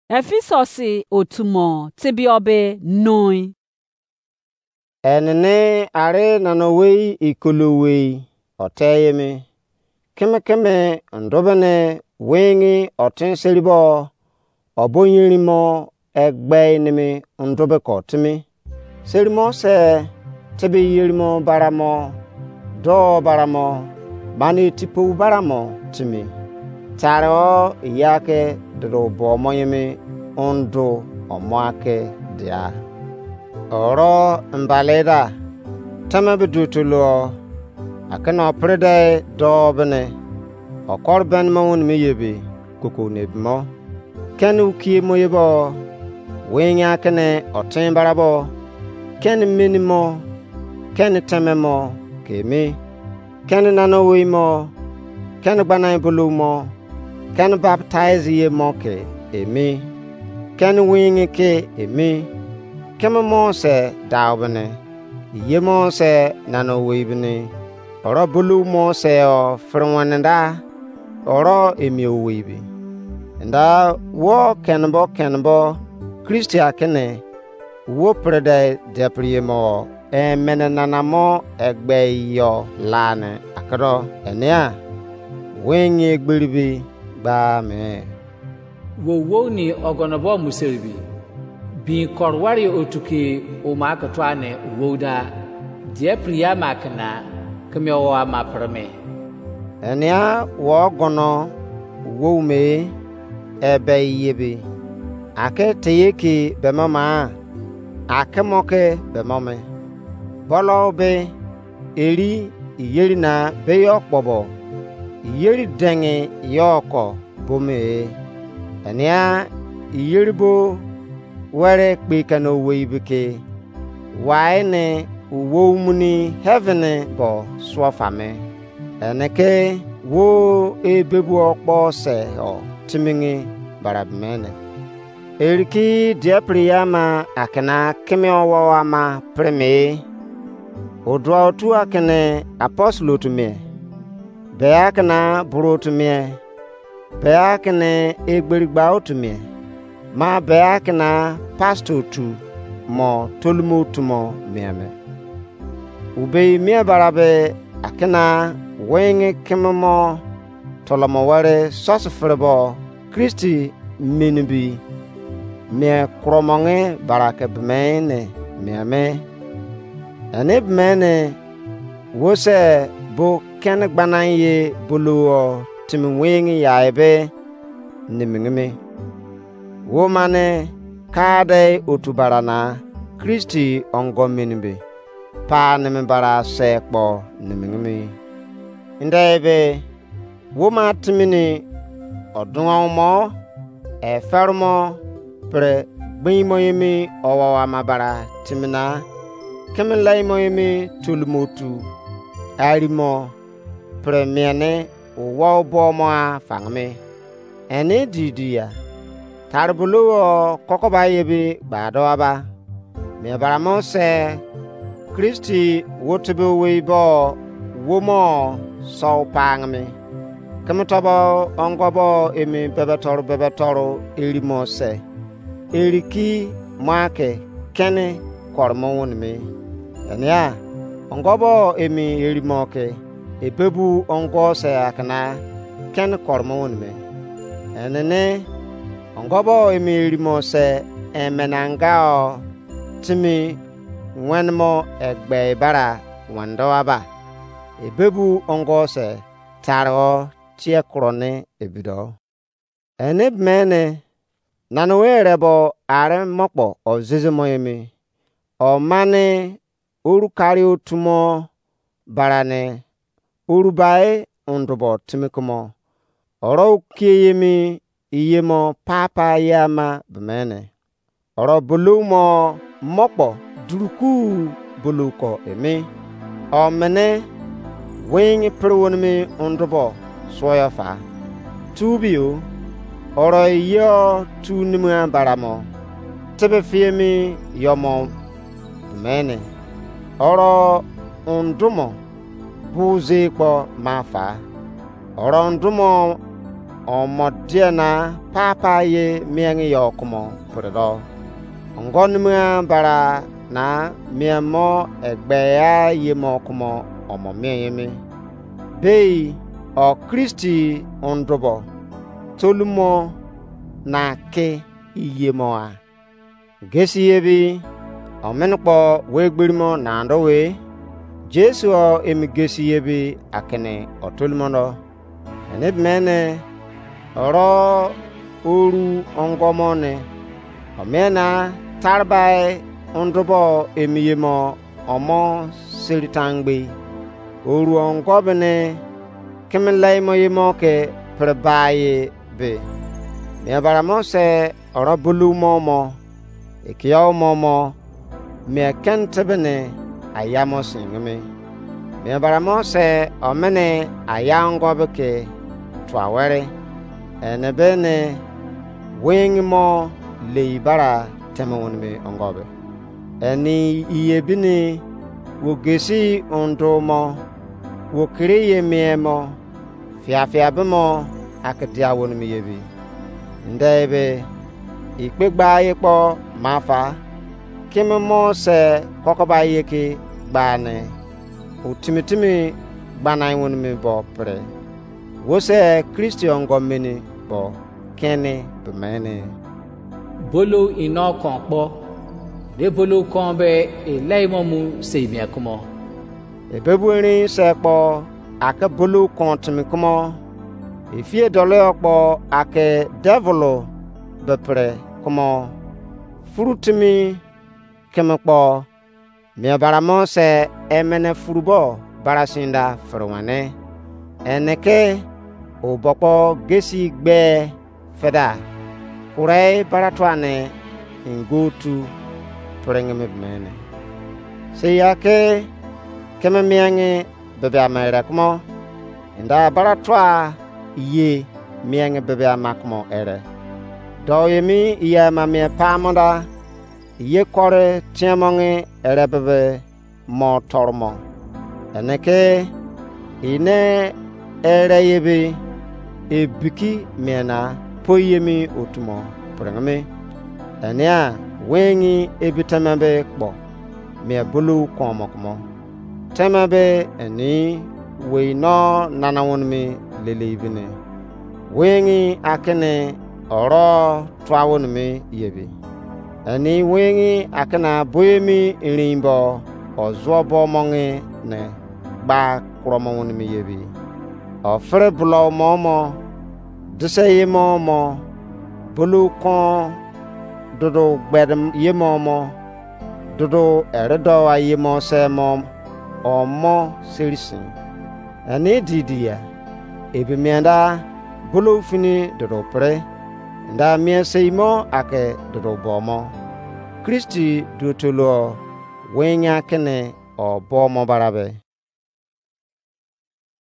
Efisosi otumo tibiobe noi. Enene are nanowei ikolowei oteyemi. Keme ndobene wengi otin seribo obonyirimo egbenimi ndobe kotimi. Serimo se tibi yirimo baramo do baramo mani tipu baramo timi. Taro yake do bomoyemi ondo omwake dia. Oro mbaleda tama bedutulo akana prede dobene okorben mawun miyebi kuku nebmo kenu ki moyebo wenya kene otin barabo ken minimo ken tememo kemi ken nanowimo ken banai bulumo ken baptize ye moke emi ken wingi ke emi kema mose daubene ye mose nanowibini oro bulu mose o frwanenda oro emi owibi nda wo kenbo Christia kene wo prede depriemo menanamo egbe yo lane akro enia wenye gbiribi gba me wo ni ogonobo museribi bi korwari otuki o makatwane woda die priya makna kemwa maprame enia wo gono wo me ebe yebe ake teyeki bemama akemoke bemame bolo be eri yeri na be yokbobo yeri denge yoko bome enia yeribo were kpekano weibike waine uwomuni heaven bo swafame eneke wo ebebu okpo se o timingi barabmene eriki diapriyama akena keme owama preme odwa otu akene apostolotumie beakena burotumie beakene egberigba otumie ma beakena pastor tu mo tolmo tumo miame ube mia barabe akena wenge kemamo tolomo ware sosfrebo Christi minibi me kromonge barake bmene miame ane bmene wose bo ken gbanaye buluo timwingi yaibe nimingimi womane kade otubarana Christi ongominbe pa nimibara sekpo nimingimi ndebe woma timini odunwamo efermo pre gbimoyemi owawa mabara timina kemelaimoyemi tulmotu arimo premiane owobomo afangme ene didia tarbulu kokoba yebi badoaba me baramose Christi wotibe weibo womo sawpangme kemtobo ongobo emi bebetoro erimose eriki make kene kormonme enia ongobo emi erimoke ebebu ongose akana ken kormonme enene ongobo emirimo-se emenangao timi wenmo egbe bara wandoaba ebebu ongose taro tie krone ebido enebmene nanowerebo are mokpo ozizemoyemi omane urukari otumo barane urubae ondobo timikomo oro kiyemi iyemo papa yama bmene oro bulumo mokpo duruku buluko emi omene wing prwonmi ondobo soyafa tubio oro yo tunimwa baramo tebe fiemi yomo bmene oro ondumo buze kpo mafa oro ondumo omodiana papa ye miangi yokumo purdo ngonmua bara na miamo egbeya yemo kumo omo miemi bei o Kristi ondrobo tolumo na ke iyemoa gesi yebi omenpo wegbirimo na ndowe Jesu o emigesi yebi akene otolumono eneb mene oro oru ongomone omena tarbai ondrobo emiyemo omo siritangbe oru ongobene kemelay moyemo ke prebaye be me baramo se oro bulu momo ekiyaw momo me kentebene ayamo singme me baramo se omene ayangobeke twawere enebene wingmo leibara temawonme ongobe eni iyebini wogesi ondomo wokiriye miemo fiafiabemo akdiawonme yebi ndebe ikpegbaye kpo mafa kimemo se kokobaye ki gbane utimitimi gbanai wonme bo pre wose Christian gomeni bo kene bemene bolo ino kon po de bolo kon be eleimo mu seimia kumo ebebueri se po ake bolo kon timi kumo efie dole okpo ake devilo bepre kumo furutimi kemekpo me baramo se emene furubo barasinda ferwane eneke obokpo gesi gbe feda kurai baratwane ngotu purengeme bmene se yake keme miange bebe amere kumo nda baratwa ye miange bebe amakmo ere do yemi iya mamie pamonda ye kore tiamonge ere bebe mo tormo eneke ine ere yebe ebiki miena poyemi otumo purengeme enia wengi ebitambe kpo me bulu komokomo temabe eni weino nanawonmi lelebine wengi akene oro twawonmi yebi eni wengi akena boyemi irimbo ozobo monge ne ba kromawonmi yebi ofre bulo momo dise momo bulu kon dodo gbedem yemomo dodo eredo ayemo semom omo serisin eni didia ebimianda bulu fini dodo pre nda mie seimo ake dodo bomo Kristi dutolo wenya kene o bomo barabe